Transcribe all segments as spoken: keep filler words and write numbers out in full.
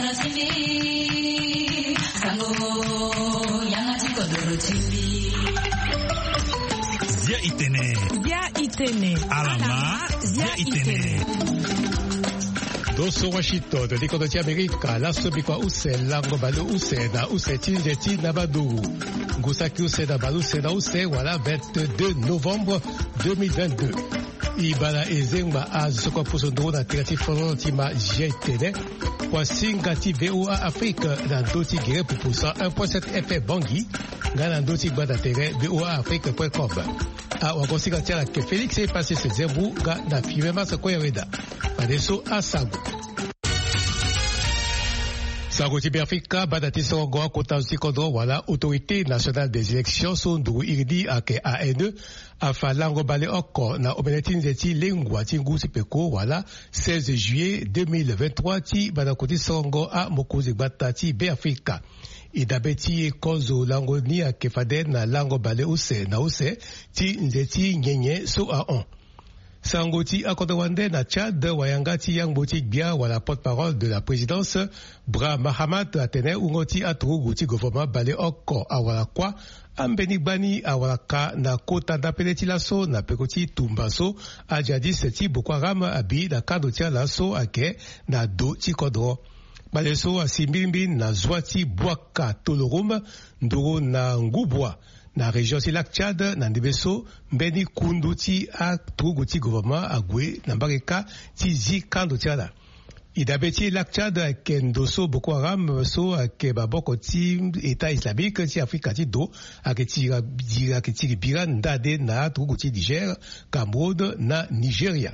Zia Itene. Zia Itene. Alama. Zia Itene. Doso Washito de l'Économie América, la Sobikwa Use, Lango Balo Use, na Use Tinjeti Nabadou, Gusaki Use, Nabalou Use, na Use, voilà, vingt-deux novembre deux mille vingt-deux. Ibala Ezengba Azoko Posondo, na Tirati Frontima Jetene, Poisingati V O A Afrique, dans Doti Guerre pour Poussa, un virgule sept F F Bangui, dans Doti Badatere, V O A Afrique point com. A Wakosika Tiara que Félix est passé ce zéro, na Fimema Sakoyareda. Padeso Asago. Sagoti Biafrika, Badati Songo, Kota Sikodo, voilà, Autorité nationale des élections, Sondou Irdi, Ake A N E, Afa Lango Bale Oko, na Omenetin Zeti, Lengua, Tingu Sipeko, voilà, seize juillet deux mille vingt-trois, Ti, Badakoti Songo, A Mokozi Batati, Biafrika. Idabeti Kozo Lango Ni, Ake Faden, na Lango Bale Ose, na Ose, Ti Nzeti, Nyenye, So A On. Sangoti Akodawande na Tchad, Wayangati Yangboti Bia, wala porte-parole de la présidence, Bra Mahamat Atene, Ungoti Atruguti Gouvernement Bale Oko, Awala Kwa, Ambeni Bani, Awala Ka, na Kota Dapeleti Lasso, na Pekoti Tumbaso, Adjadi Seti Bokwaram Abi, na Kadotia Lasso, Ake, na Do Tikodro. Baleso Asimbimbi, na Zwati Boaka Tolorum, Nduro na Ngubwa. Na région si lac Tchad, na Ndebeso, Mbeni Kundu ti a Truguti gouvernement a Gwe, na Mbareka, ti zi Kando Tiala. Idabeti lac Tchad, Kendoso Boko Haram, so, ke Baboko ti État islamique, ti Afrika ti do, a ke ti Dira, ke ti Bira, Ndade, na Truguti Niger, Cameroun, na Nigeria.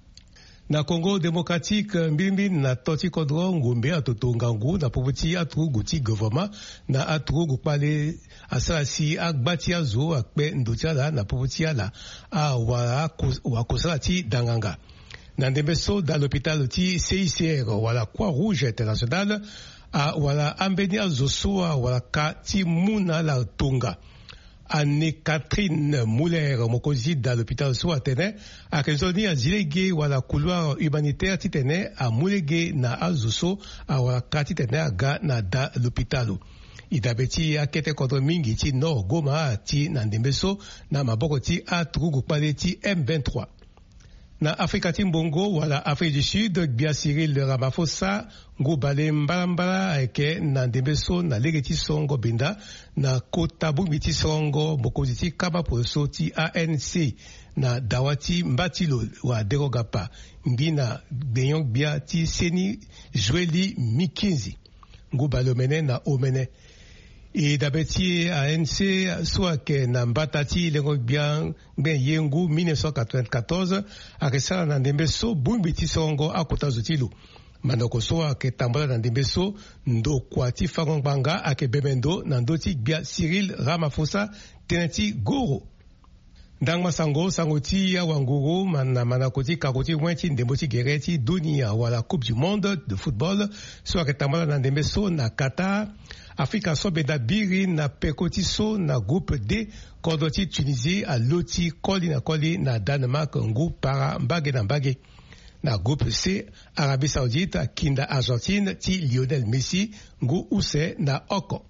Na Congo démocratique, mbimbi na toti kodro ngumbe atotongangu na pobuti atruguti gouvernement na atrugu pale asasi agbati azo akpe ndotiala na pobuti ala a wa wakosalati danganga. Na ndembeso dans l'hôpital ti C I C R wala Croix-Rouge internationale a wala ambeni azosoa wala ka ti muna la tonga. Anne-Catherine Muller, Mokozi, dans l'hôpital Souatene, a Kenzoni a Zilege, ou à la couloir humanitaire Titene, à Moulege, na Azuso, à Waka Titene, à Ga, na da l'hôpital. Idabeti a kete contre Mingi, ti no Goma, ti Nandembeso, na Maboko ti a Trugupale ti M vingt-trois. Na Afrika Timbongo, wala Afrique du Sud, Bia Cyril Ramaphosa, Ngubale Mbalambala, eke na Ndembeso, na Legeti Songo Binda, na Kotabu Miti Songo, Bokoziti Kaba Poso ti A N C, na Dawati Mbatilo, wa Derogapa, Mbina Benyong Bia ti Seni Joeli Mikinzi, Ngubale Omene na Omene. Et d'abeti A N C, soit que na Mbatati, le bien, ben Yengu, mille neuf cent quatre-vingt-quatorze, a récemment na Ndembeso, Bumbiti Songo, à Kotazutilu. Manoko soit que Tambala na Ndembeso, Ndo Kwati Farongbanga, a que Bemendo, Nandoti Bia Cyril Ramaphosa, Teneti Goro. Dans Masango, Sangoti, Wanguru, Mana Manakoti, Kakoti, Wenti, Ndemboti Gereti, Dunia, ou à la Coupe du Monde de football, soit que Tambala na Ndembeso, na Qatar, Afrika Sobeda Biri, na Pekoti So, na groupe D, Kordoti Tunisie, à Loti, Koli na Koli, na Danemark, Ngu, Para, Mbage na Mbage. Na groupe C, Arabie Saoudite, Kinda Argentine, Ti Lionel Messi, Ngu Use, na Oko.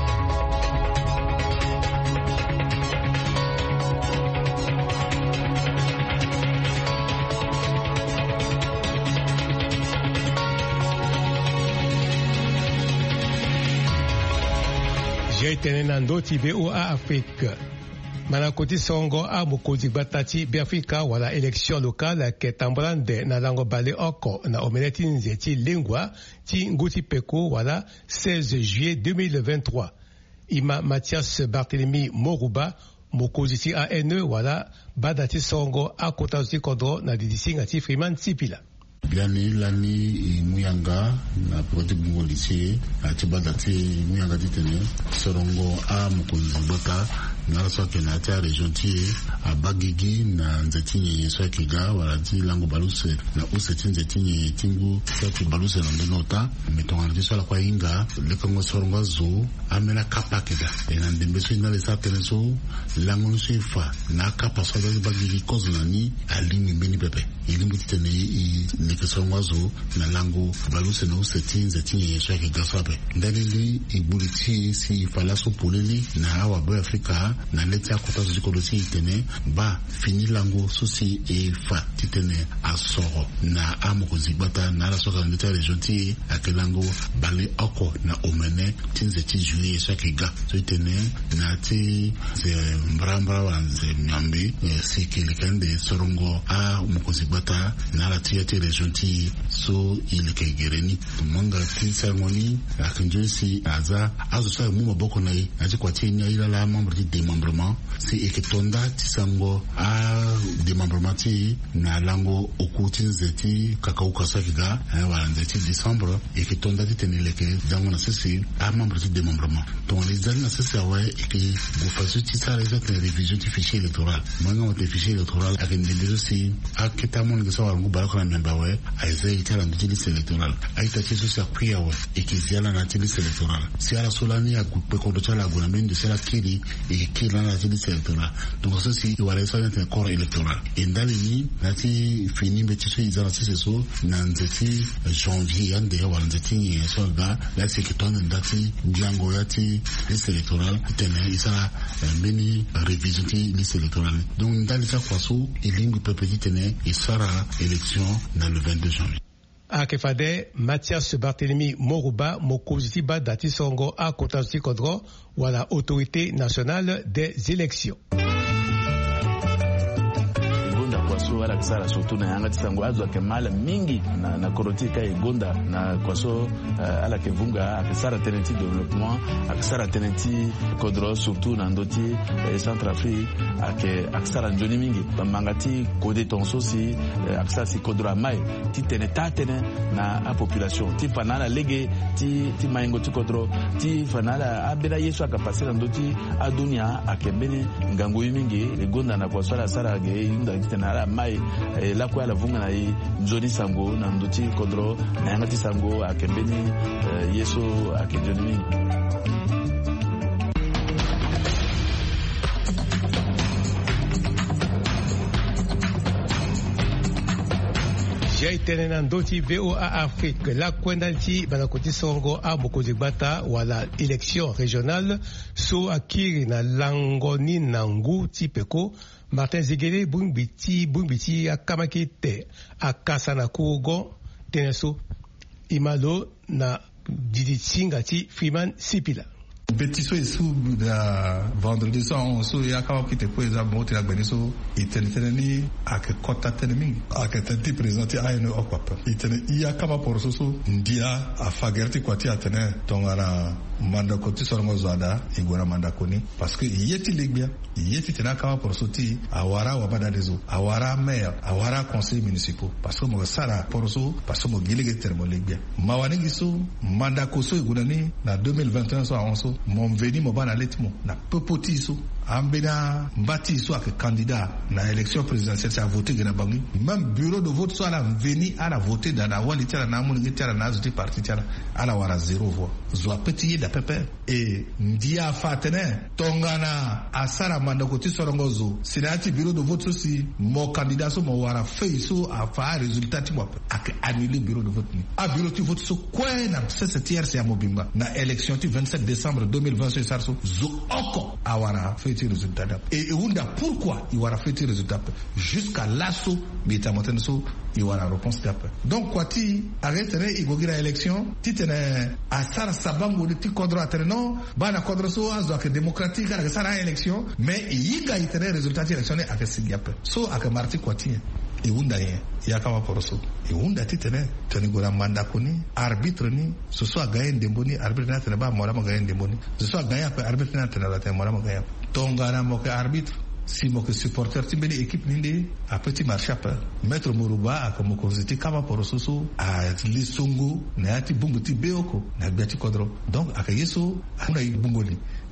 J'ai tenenando ti V O A Afrique. Manakoti Songo a Mokozi Batati Biafrika wala élection locale ke tambrande na lango bale oko na omeneti nzeti lingua ti nguti peko wala seize juillet deux mille vingt-trois. Ima Mathias Barthélemy Moruba Mokozi ti A N E wala Badati Songo a Kotazi Kodro na didisinga ti Freeman Sipila. Biani lani Muyanga na prote bungo lycée a tibadate Muyanga ditene Sorongo a Mokozi Bata na so ke na ta region ti abagigi na nzeti ye so ke ga wala ti lango baluse na useti nzeti ye tingu so ke baluse na ndinota metonga ndi so la kwa inga le kongo sorongo zo amena kapa keda ena ndembe so ina le sa teneso lango so fa na kapa so ga bagigi kozo na ni alingi mbeni pepe ilimbu titene i ne ke sorongo zo na lango baluse na useti nzeti ye so ke ga sabe ndalili ibuliti si falaso poleli na awa bo Afrika na leti akota ziko dosi itene ba fini lango susi e fa titene asoro na amoko zibata na la soka ndeta region ti akelango bale oko na omene tinze ti juillet so kiga so itene na ti ze mbrambra wanze nyambi si kilikende sorongo a moko zibata na la ti ti region ti so ilike gereni manga ti ceremony akinjosi aza azo sa mu maboko na yi aji kwa ti nya ila la membre du démembrement si eketonda tisango a démembrement ti na lango okuti nzeti kakauka sakiga wala nzeti décembre eketonda ti teneleke zango na sisi a membre du démembrement donc les années na sisi awe eke gofasu ti sa reza te révision ti fichier électoral manga wote fichier électoral akendelezo si aketa mon ngesa warangu barako na memba we aiza itala nditi liste électoral aita ti so sa priya we ekiziala na ti liste électoral si ala solani agukpe kodo chala guna mende sela kiri et qui l'a la liste électorale. Donc ça c'est il va rester un corps électoral. Et dans les lignes, là c'est fini mais tu sais ils ont assez ça dans cette janvier en dehors dans cette ligne sur là là c'est que ton date Django yati liste électorale tenait il sera mini révisiter liste électorale. Donc dans les cas quoi so il ligne peut petit tenait il sera élection dans le vingt-deux janvier. Akefade Mathias Barthélemy Moruba mokoziti ba dati songo a kotazi kodro wala autorité nationale des élections. Kwaso ala kisara surtout na yanga tisango azo kemala mingi na na korotika igonda na kwaso uh, ala kevunga akisara tenenti développement akisara tenenti kodro surtout na ndoti eh, Centrafrique ake akisara njoni mingi bamangati kode tonso si eh, akisara si kodro mai ti teneta tene na a population ti fanala lege ti ti maingo ti kodro ti fanala abela yesu akapasira ndoti adunia akembeni ngango mingi igonda na kwaso ala sara ge yunda tena ala mai eh, la kwa la vunga na i njoni sango na ndoti kodro na yangati sango akembeni eh, yeso akejoni. Jai tenena ndoti V O A Afrique la kwendanti banakoti songo a mokozi bata wala élection régionale so akiri na langoni nangu tipeko Martin Zigele bungbiti bungbiti akamaki te akasa na kugo teneso imalo na diditsinga ti Freeman Sipila. Petit so isu da vendredi so on so ya kawa kite ko za mo tira gbeni so iteneteni ake kota tenemi ake tenti présenter a eno okwa itene iya kama por so so ndia afagerti kwati atene tongara manda koti sorongo zada igora manda koni parce que yeti legbia yeti tena kama por so ti awara wa bada dezo awara maire awara conseil municipal parce que mo sara por so parce que mo gilege termo legbia mawani giso manda ko so igona ni na deux mille vingt et un so on so mon veni mo bana letmo na popoti so ambena mbati so ak candidat na élection présidentielle ça a voté gena bangi même bureau de vote so ala veni ala voter dans la wali tira na mun tira na zuti parti tira ala wara zéro voix zo petit da pepe et ndia fatene tongana asara manda ko ti sorongo zo sinati bureau de vote so si mo candidat so mo wara feuille so a fa résultat ti mo ak annuler bureau de vote ni a bureau de vote so kwena c'est tiers c'est mobimba na élection ti vingt-sept décembre deux mille vingt so sarso zo oko awara feuille résultat et unda pourquoi il wara feuille résultat jusqu'à l'assaut bita motenso il wara réponse d'après donc quoi ti arrêterait il gogira élection ti tene asara sabango de ti kodro aterno bana kodro so azo que démocratique ala sara élection mais yiga itere résultat élection avec sigiape so aka marti quoi ti e unda ye yakawa poroso e unda ti tene tene gora manda koni arbitre ni so so gagné ndemboni arbitre na tene ba mora ma gagné ndemboni so so gagné pe arbitre na tene la tene mora ma gagné tongana mo ke arbitre si mo ke supporter ti beli équipe ninde a petit marché après maître Moruba a comme cositi kama poroso so a lisongo na ati bungu ti beoko na biati kodro donc aka yeso ana bungoli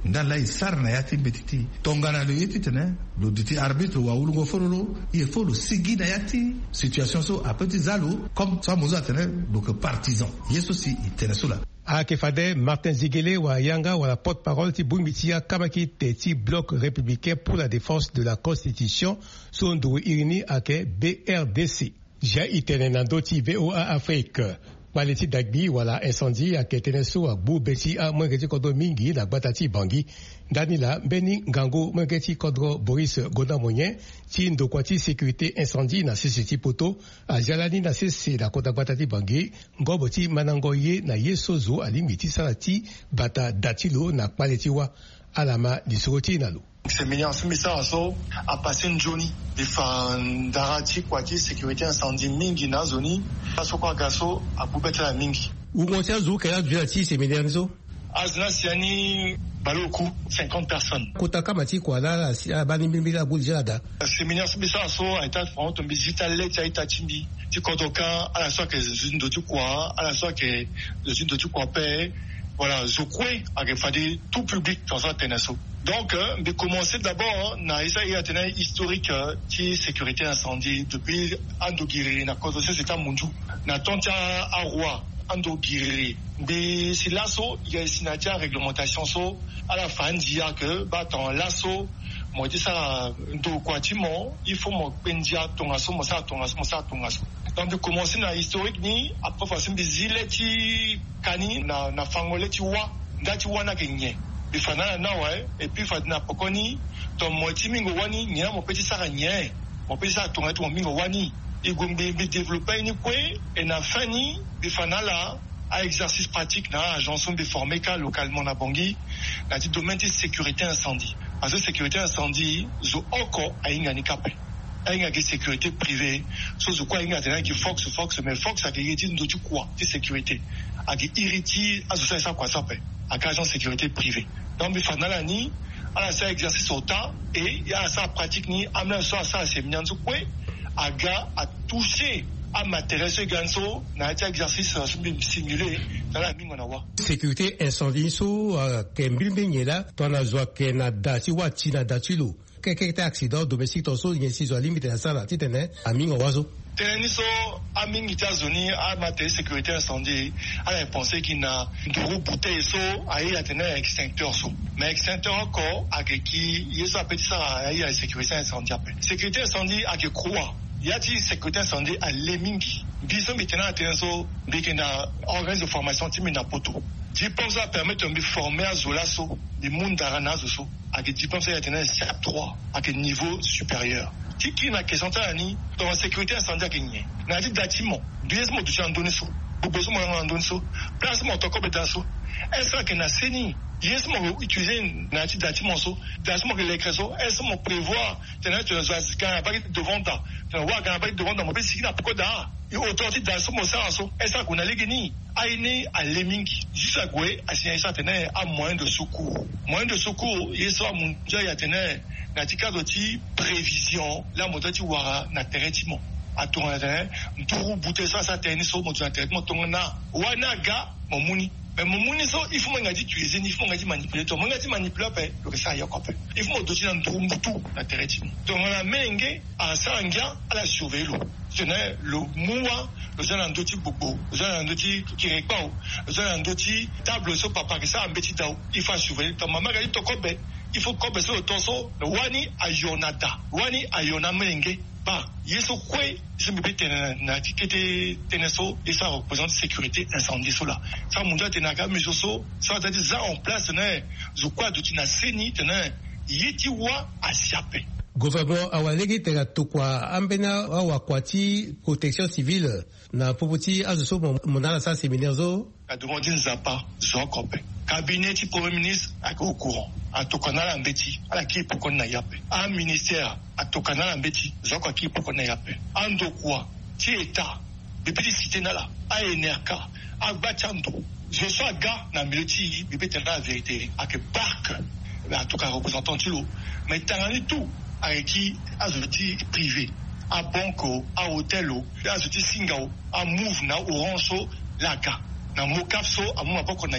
ndala isar na yati betiti tongana le yeti tene lo diti arbitre wa ulungo fololo il faut le sigi na yati situation so a petit zalo comme ça moza tene donc partisan yeso si itene so la Akefade Martin Zigele wa Yanga wa la porte-parole ti Bumbitia Kamaki Teti bloc républicain pour la défense de la constitution son do irini ake B R D C. Ja itene nando ti V O A Afrique. Maleti dagbi wala incendie ake teneso a bu beti a mwengeti kodo mingi na batati bangi. Danila Beni Gango mwengeti kodro Boris Godamonyen ti ndokwati sécurité incendie na sisi poto a jalani na sisi la kota batati bangi ngobo ti manangoye na yesozo alimiti salati bata datilo na paletiwa alama disoti nalo. Semenya sumisa aso a passé une journée de fandarati kwati sécurité incendie mingi na zoni aso kwa gaso a bubeta mingi ugontia zu kala dulati semenya nzo azna siani baloku cinquante personnes kotaka mati kwa la bani bimbila guljelada semenya sumisa aso a été front tombi zitale ta ita chimbi ti kotoka à la soit que zindo tu kwa à la soit que zindo tu kwa pe voilà je crois à fadi tout public dans ça tenaso. Donc, euh, de commencer d'abord, na isa y a tena historique qui sécurité incendie depuis Andogiri, na cause de c'est à Munju, na tontia arwa Andogiri. Mais si l'asso, il y a une réglementation so à la fin dire que bah dans l'asso, moi dis ça do quatiment, il faut mo pendia ton asso, mo ça ton asso, mo ça ton asso. Donc de commencer na historique ni après façon des ileti kani na na fangoleti wa ndati wana kenye. Bifanana na ouais et puis fadina pokoni ton moti mingo wani nya mo petit sara nya mo petit sara ton ton mingo wani igombe bi développer ni kwe et na fani bifanala à exercice pratique na agence bi formé ka localement na Bangui na dit domaine de sécurité incendie parce que sécurité incendie zo encore a inga ni kapé inga de sécurité privée so zo quoi inga tena qui fox fox mais fox a qui dit ndo tu quoi de sécurité a qui irriti associé ça quoi ça peut à agence sécurité privée. Donc, il faut ni à ça exercice au temps et il y a ça pratique ni amener ça ça c'est bien tout quoi aga à toucher à m'intéresser ganso na exercice simulé dans la mine on a sécurité incendie so kembil benyela tona zwa kena dati wati na datilo quelque accident domestique to so yesi zo limite na sala titene amingo wazo Teneniso a mingi États-Unis a maté sécurité incendie a la pensé qu'il n'a de bouteille so a y a tenu extincteur so mais extincteur encore a qui y a petit ça a y a sécurité incendie après sécurité incendie a que croix y a dit sécurité incendie à lemingi bison maintenant a tenu so bikena organisme de formation timina poto diplôme ça permet de me former à zolaso des monde d'arana so a que diplôme ça a tenu C A P trois à quel niveau supérieur qui na question tani dans la sécurité incendie gagné na dit bâtiment deux mots de donner so beaucoup mo en donner so place mo to ko betaso est-ce que na seni yes mo utiliser na dit bâtiment so bâtiment que les créso est-ce mo prévoir tenir tu as quand pas devant ta tu vois quand pas devant ta mo si na pourquoi da et autorité dans ce mo ça so est-ce qu'on a les gagné aine à leming juste à gwe à signer ça tenir à moyen de secours moyen de secours yes so mon dia ya tenir na tika doti prévision la modati wara na traitement a ton terrain nduru bouter ça ça tenir so mo traitement ton na wana ga momuni mais momuni so il faut ngadi tuer il faut ngadi manipuler to ngadi manipuler pe le ça ya kopé il faut doti na nduru mbutu na traitement donc on a menge a sanga à la surveiller ce n'est le moua le jeune ndoti bobo le jeune ndoti kirepao le jeune ndoti table so papa que ça en petit dao il faut surveiller to mama ga to kopé il faut qu'on baisse le torso le wani ayonada wani ayona menge ba yeso kwe je me bete na tikete teneso et ça représente sécurité incendie cela ça munja tenaka misoso ça veut dire ça en place ne je crois de tina seni tena yeti wa asiape gouvernement awalegi tera tukwa ambena awakwati protection civile na popoti azuso monala sa séminaire zo a demandé nzapa zo kopé cabinet du premier ministre est au courant a tokana la mbeti ala ki pokon na yape a ministère a tokana la mbeti zo kwa ki pokon na yape ando kwa ti état depuis cité nala a enerka a bachando je suis gars na militi bibete la vérité a que barque la toka représentant tilo mais tanani tout avec qui a zoti privé a banco a hôtelo a zoti singao a move na orange la ga na mokapso a mo mapoko na yi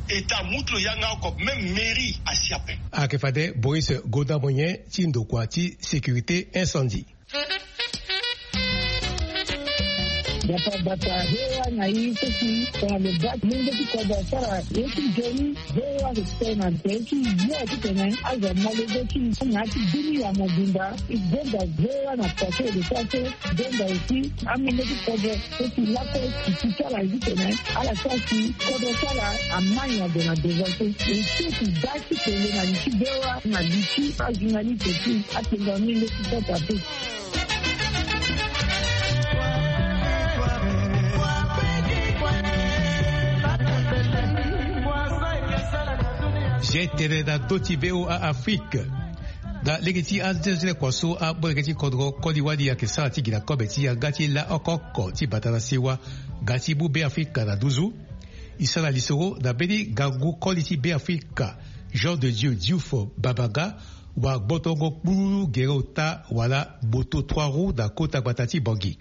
état mutlo yanga ko même mairie à Siapé. Akefade Boris Goda Moyen tindo kwati sécurité incendie. Data data hewa na hii sisi kwa lebak mingi kwa dasara yesu jeni hewa kutena teki yote tena aza malegoki ngati dini ya mobimba igenda hewa na pase de pase denda usi aminde kwa sisi lako kitala hivi tena ala sasi kwa dasara amanya de na devante usi dati tena na nchidewa na lichi ajunali teki atenga mingi kwa tatu. J'ai télé da Dotibeo à Afrique. Da legeti azele kwaso a bolegeti kodro kodiwadi ya kesa tigi la kobeti ya gati la okoko ti batana siwa gati bu be Afrika na duzu. Isala lisoro da bedi gagu quality be Afrika. Jean de Dieu Dioufo Babaga wa botongo kuru gerota wala boto trois roues da kota batati bongi.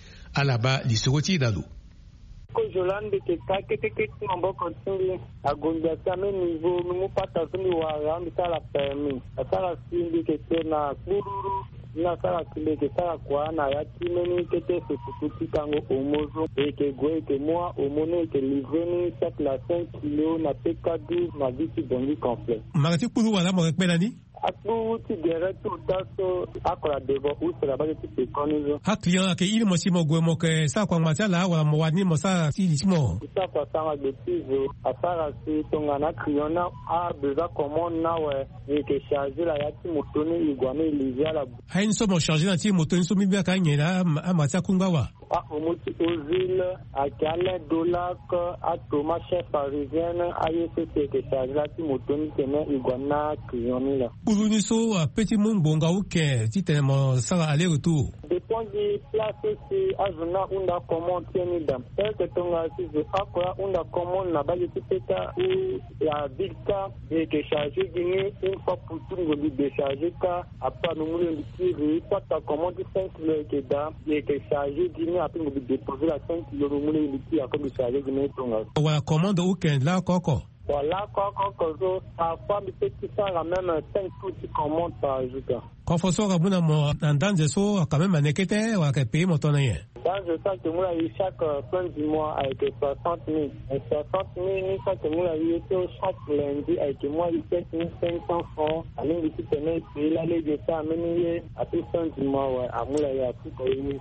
Alaba lisoro ti dalu. Ko Jolande ke kakete ke mambo continue agonga kame niveau mu pata tuni wa rambi sala permis sala sindi ke tena kururu na sala kile ke sala kwa na ya timeni ke te sukuti kango omozo e ke goe ke moi omone ke liveni chaque la cinq kilos na P K douze na viti bongi complet magati kuru wala mo rekpelani Aku ti gere tu taso akola debo usela ba ti pe konizo. Ha client ake ili mo simo gwe mo ke sa kwa ngata la wala mo wani mo sa ti simo. Sa kwa sanga de tizo asara si tonga na client na a beza commande na we e ke charger la ya ti motoni igwane ilizia la. Ha ni so mo charger na ti motoni so mi bia ka nyela amata kungawa. A omuti ozile a kale dollar a toma chef parisienne a yese ke charger la ti motoni tene igwana client la. Kuru so a petit monde bonga uke ti tene mo sala aller retour. Dépend du place si azuna unda commande tieni dam. Tel tonga si je akora unda commande na ba ti peta ou la vilka et que charger gagner une fois pour tout le décharger ka après nous nous dire pas ta commande cinq kilos que da et que charger gagner après nous déposer la cinq kilos nous nous dire comme charger gagner tonga. Wa commande weekend la koko. Voilà, quand on a pas de petit ça, la même cinq outils qu'on monte par jour. Quand on sort à bout d'un dans des sauts, quand même, un équité ou à quel pays, mon tonnier. Dans je sens que moi, il chaque fin du mois avec soixante mille. Et soixante mille, ça que moi, il était chaque lundi avec moi, il fait mille cinq cents francs. À l'un du tenais, puis là, les deux cents mille, à tout fin du mois, ouais. À moi, il y a tout payé.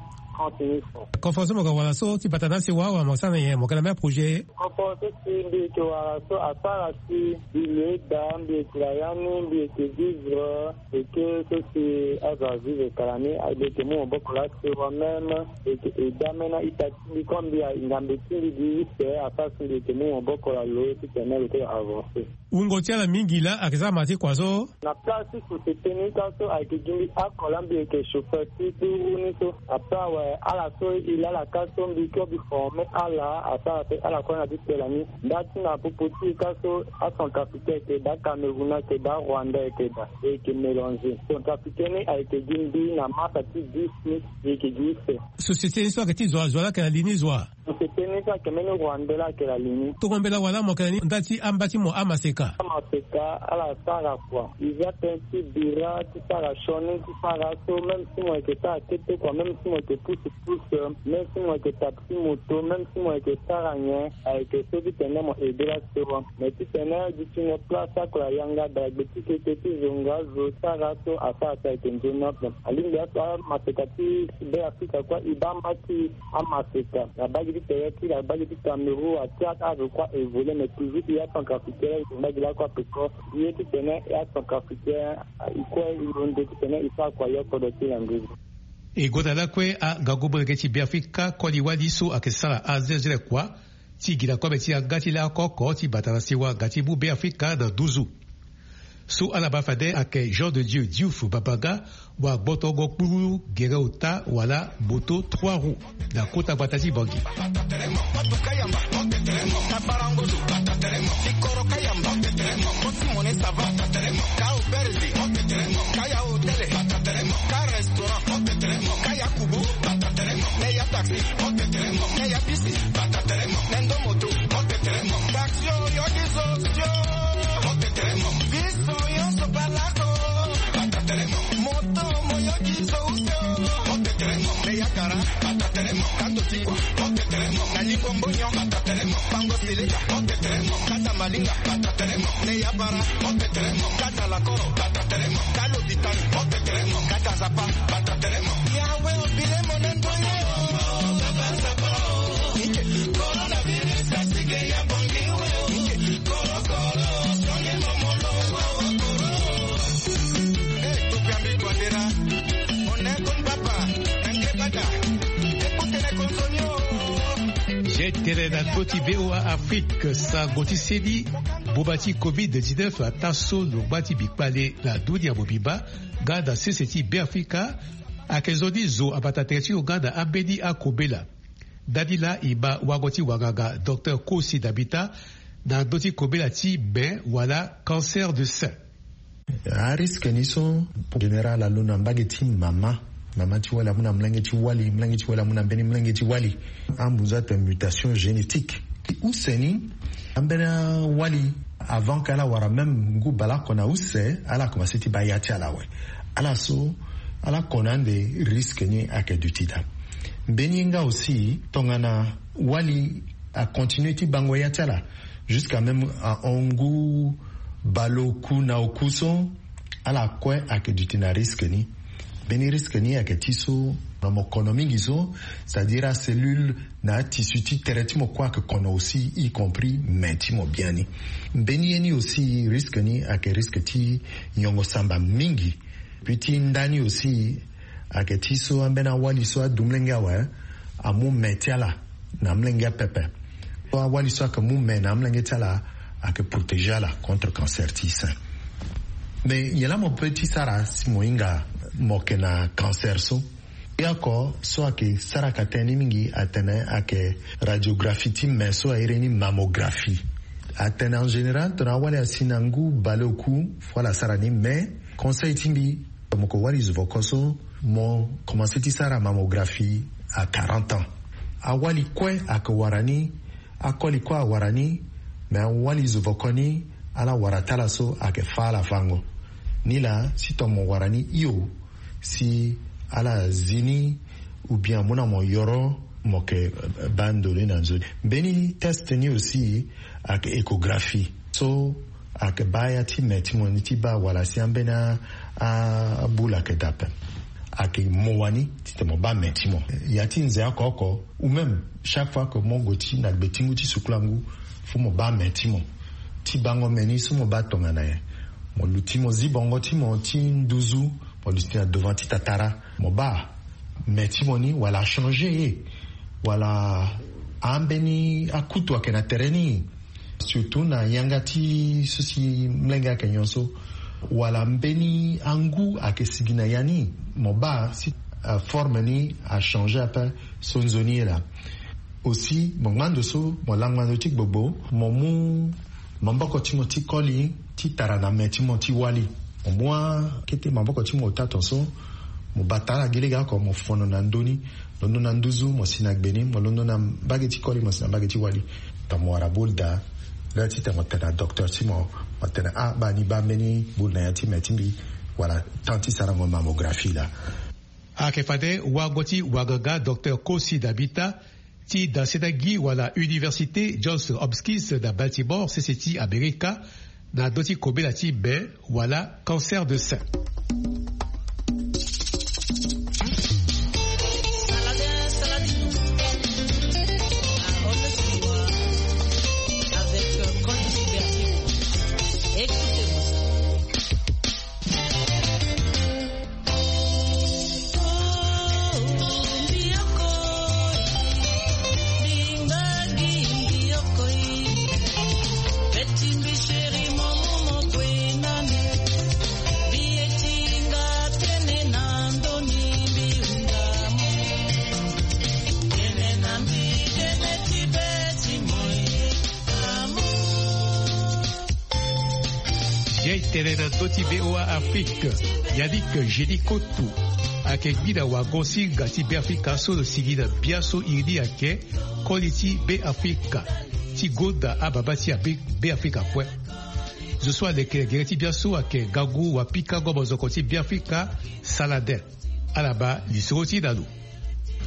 Conforme au Gawalaso, tu patana si wa wa mosana ye mo kana projet. Conforme si ndi ke Gawalaso asara si ile dam de klayani de ke vivre et que ceci a vivre kalani a de ke mo bokola se wa même et que damena itati comme dia ingambe tindi di se asasi de ke mo bokola lo ti tena ke avancer. Ungo tiala mingi la akisa mati kwaso. Na place sur ce technique so a ke gindi akolambe ke chauffeur ti tu uniso apa à la soie il a la casse du cœur du formé à la à ça à la fois on a dit que l'année d'atina pour petit casse à son capitaine que da Cameroun que da Rwanda que da et que mélanger son capitaine a été gindi na masa ti dix et que dix société soit que ti zo zo la que la ligne zo société ni ça que meno Rwanda la que la ligne to kombela wala mo kani ndati ambati mo amaseka amaseka à la sara quoi il y a un petit bira ti sara chone ti sara so même si moi que ça tête quoi même si moi que pousse pousse même si moi que taxi moto même si moi que ça rien avec ce qui tenait mon aider là c'est bon mais tu tenais du une place à quoi yanga da petit petit zonga zo ça raso à ça ça est une note ali ndia ça masekati de Afrika quoi ibamba qui amaseka la bague du pays la bague du Cameroun à théâtre à quoi évoluer mais toujours il y a son capitaine il bague là quoi peut il est tenait et à son capitaine il quoi il ronde tenait il ça quoi yoko de tiangu. E godala kwe a gagobole ti Biafrika koli wadi so akesala azezele kwa ti gila kwa beti agati la koko ti batana siwa gati bu Biafrika da douzu. So alaba fade ake Jean de Dieu Diouf Babaga wa botogo kuru gereuta wala boto trois roues da kota batati bongi. Taxi, Nendo moto, taxi, yo, yo, Batateremo, Kato Tikwa, Batateremo, Naliko Mbonyo, Batateremo, Pango Silika, Batateremo, Kata Malinga, Batateremo, Neyabara, Batateremo, Kata Lakoro, Batateremo, Kalo Ditani, Batateremo, Kata Zapa, Batateremo, Yahweh Obilemo Nendoyo, Babazapa, Coronavirus, Asige Yabongiwe, Koro Koro, Sonye Momolo, Hey, Tupiambi Guadera, Onekon Papa, Ngebada, Ekutele Konsonyo. J'ai télé na toti B O A Afrique sa goti sedi bobati covid dix-neuf a taso no bati bikpale la dunia bobiba gada seseti B Africa akezodi zo abatateti uganda abedi akobela dadila iba wagoti wagaga docteur Kosi Dabita na doti kobela ti ben wala cancer de sein. A risque niso general aluna mbageti mama mama ti wala muna mlange ti wali mlange ti wala muna beni mlange ti wali ambuza ta mutation génétique useni ambena wali avant kala wara même ngu bala kona use ala commencé ti bayati ala we ala so ala konande risque ni akedutida beninga aussi tongana wali a continué ti bango yatala jusqu'à même à ongu baloku na okuso ala kwe akedutina risque ni beni risque ni aketiso na mokonomi gizo, c'est-à-dire à cellule na tissu ti teretimo kwa que qu'on a aussi y compris mentimo biani beni yeni aussi risque ni ake risque ti nyongo samba mingi puis ti ndani aussi aketiso ambena wali so dumlenga wa amu metiala na mlenga pepe wali so que mu men na mlenga tala ake protéger la contre cancer ti sein. Mais yela mo petit sara si moinga mokena cancer so yako so ake sara kateni mingi atene ake radiographie ti meso aireni mammographie atene en général tona wale asinangu baloku voilà sara ni mais conseil timbi moko wali zuvokoso mo commencé ti sara mammographie à quarante ans awali kwe akawarani akoli kwa warani mais wali zuvokoni ala waratala so ake fala fango nila si tomo warani iyo si ala zini ou bien mona mo yoro moke bandole nanzo beni test ni aussi ak échographie so ak baya ti metimo ti ba wala si ambena a bula ke dapen ak mowani ti te mo ba metimo yati nze akoko ou même chaque fois que mon goti na betingu ti suklangu fu mo ba metimo ti bango meni so mo ba tonga na ye mo luti mo zi bongo ti mo ti nduzu mo luti na devant ti tatara mo ba meti mo ni wala changer ye wala ambeni akutu ake na tereni surtout na yanga ti sosi mlenga ke nyonso wala mbeni angu ake sigina yani mo ba si uh, forme ni a changer apa sonzoni là aussi mo ngando so mo langmando tik bobo mo mu mamboko timoti koli ti tarana meti mo ti wali o moi kete mamboko timo tato so mo batala gilega ko mo fono na ndoni londo na nduzu mo sinagbeni mo londo na bageti koli mo sina bageti wali tamo arabolda la ti tamo tena docteur timo mo tena a ba ni ba meni bulna ya ti metimbi wala tanti sarango mammographie la akefade wagoti wagaga docteur Kosi Dabita ti da sedagi wala université Johns Hopkins da Baltimore C C T America na doti kobela ti be wala cancer de sein. Terena doti B O A Afrique yadik jedi kotu ake gida wa gosi gati B Africa so le sigida biaso iridi ake koliti B Africa ti goda ababati a B Africa kwe je sois de ke gereti biaso ake gagu wa pika gobo zokoti B Africa salade alaba lisoti dalu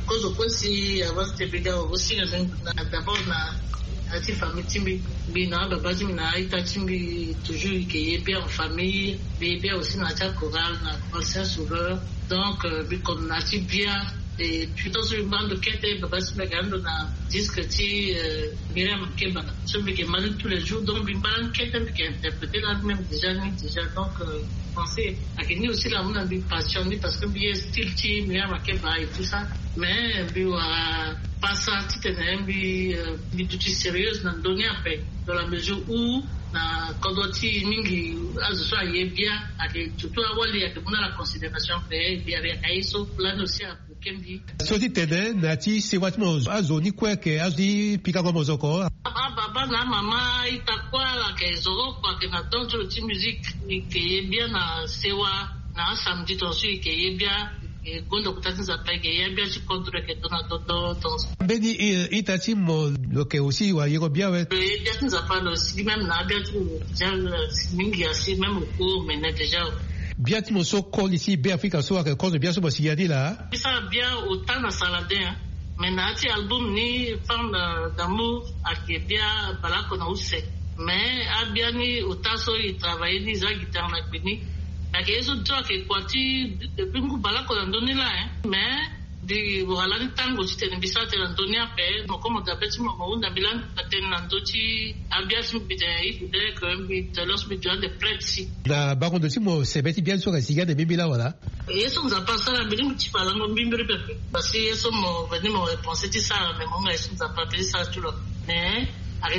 cause aussi avant de péga aussi d'abord na ati famille timbi bina baba timbi na ita timbi toujours qui est bien en famille bien aussi na ta chorale na concert souverain donc bi comme na ti bien et puis dans une bande qui était baba timbi gando na disque ti Miriam Keba celui qui mal tous les jours donc une bande qui était qui interprété la même déjà déjà donc penser à que nous aussi là on a une passion parce que bien style ti Miriam Keba et tout ça mais bi wa pas ça tu t'es bi bi tout sérieuse dans donner après dans la mesure où na kodoti mingi azo yé bien avec tout awali ya kuna la considération fait bien avec aiso plan aussi à kembi so ti tene na ti se watmo azo ni kweke azi pika kwa mozoko ah baba na mama itakwa la kezoro kwa que na donc ti musique qui est bien na sewa na samedi aussi qui est bien gondo kutatinza peke yabia ci contre que dona toto to beni itati mo lo que aussi wa yego bien ouais et bien nous appelle aussi même na bien tout déjà mingi assez même au mais déjà bien mo so call ici be Africa so que cause bien so bo sigadi là ça bien autant na saladin mais na ti album ni femme d'amour a que bien bala ko na use mais a bien ni autant so il travailler ni za guitare na bini que eso doit que quati depuis que bala ko ndoni là mais di wala ni tango ci tene bisate ndoni ape mo comme d'habitude mo unda bilan tene ndoti abiasu bide ide que bi telos bi de prexi la baron de simo c'est beti bien sûr siga de bibila wala eso nous a passé la bilim ci fala ngo bimbiri pepe parce que eso mo veni mo penser ti ça mais mo eso nous a pas fait ça tout le mais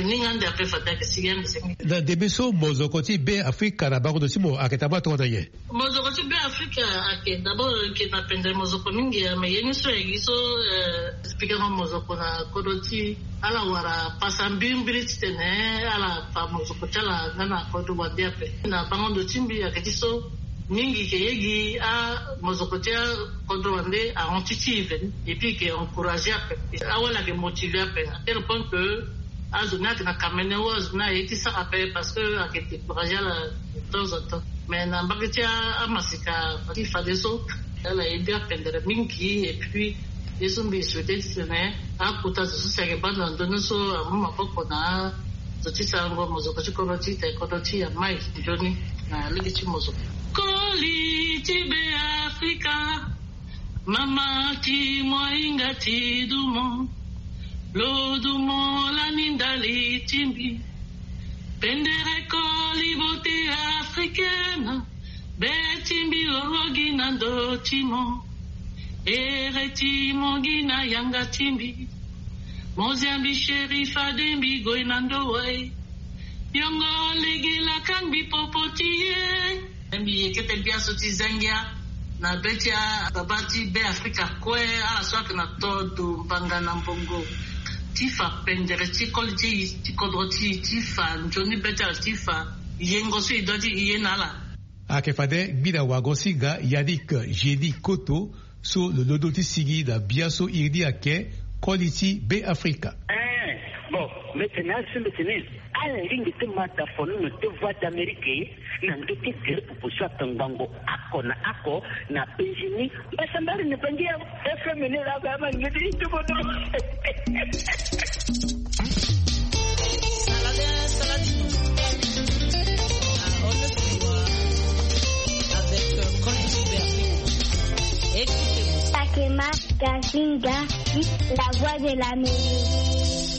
na debeso mozokoti be Afrika na bango dosimo aketaba to naye mozokoti be Afrika ake d'abord ke na pendre mozoko mingi mais yeni so yiso expliquer mozoko na kodoti ala wara pasambimbiri tene ala pa mozoko tala na kodo wadia pe na bango dotimbi aketiso mingi ke yegi a mozokotia kodo wande a antitive et puis que encourager pe awala ke motiver pe à tel point que azuna na kamene was na eti ça rappelle parce que a été encouragé de temps en temps mais na bakitia amasika il fallait so elle a aidé à pendre mingi et puis les hommes souhaitaient tenir à kuta so ça que bana donner so mama poko na zoti sango mozoko chikoroti te koroti ya mai joni na ligi mozoko koli tibe Afrika mama ti moinga ti dumo Lodumo la nindali timbi pendere coli vote africaine betimbi orogi nando timo ere timo gina yanga timbi mozambi sherifa dembi goinando wai yongo ligi la kambi popotiye dembi yekete bia soti zangia na betia babati be Afrika kwe ala swak na todo banga na mbongo tifa pendere tikol ti tikodoti tifa njoni beta tifa yengo so idoti yenala akefade bida wagosiga yadik jedi koto so le lodoti sigi da biaso irdi ake quality be Africa eh bon maintenant c'est maintenant ala ringi te mata fonu no te voix d'Amérique na ndote gere pupusa tangango ako na ako na penjini basambari ne pengia efemene la baba ngidi tubodo salade salade on le avec Quality be Africa écoutez Takema Gazinga la voix de l'Amérique.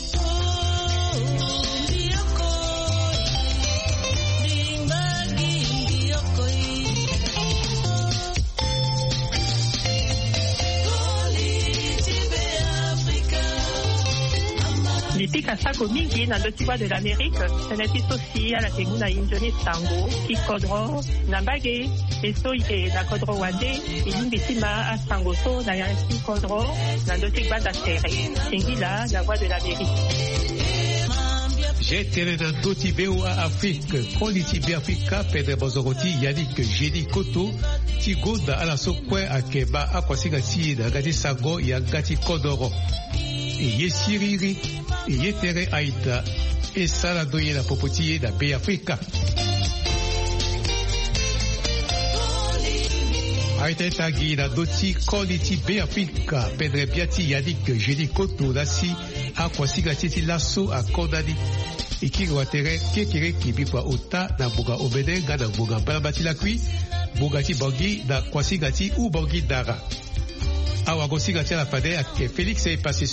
Nipika sako mingi na lotiwa de l'Amérique, seneti sosi ala teguna injoni sango, kikodro, na bage, eso ike na kodro wande, ilimbitima a sango so na yansi kodro, na lotikwa da tere, singila la voix de l'Amérique. J'ai tere na doti beo a Afrique, quality be Africa, pedre bozoroti, yadik jedi koto, ti goda ala so kwe akeba akwasiga ti da gati sango ya gati kodoro. Ye siriri, ye tere aita, et sala doye la popotiye da be Africa. Maite tagi na doti koliti be Afrika pedre biati yadik jedi koto lasi akwa siga titi lasso a kodadi ikiri watere kekere kibi kwa ota na buga obede ga na buga balabati la kui bugati borgi na kwasi gati ou borgi dara awa gosi gati la fade ak Félix est passé